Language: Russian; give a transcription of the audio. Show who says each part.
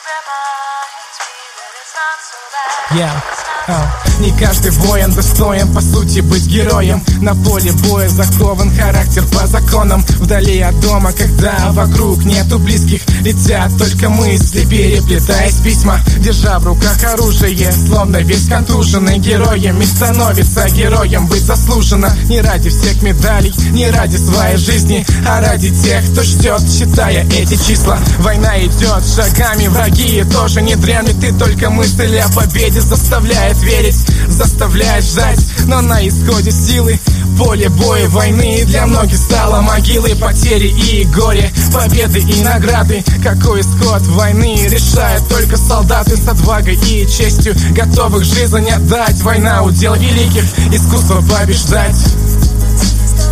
Speaker 1: Не каждый воин достоин, по сути, быть героем. На поле боя закован характер по законам. Вдали от дома, когда вокруг нету близких, летят только мысли, переплетаясь письма. Держа в руках оружие, словно весь контуженный героем. И становится героем быть заслуженно. Не ради всех медалей, не ради своей жизни, а ради тех, кто ждет, считая эти числа. Война идет шагами, враги тоже не дремлет. И только мысль о победе заставляет верить, заставляет ждать, но на исходе силы поле боя войны для многих стало могилой. Потери и горе, победы и награды. Какой исход войны решают только солдаты с отвагой и честью, готовых жизнь отдать. Война удел великих, искусство побеждать.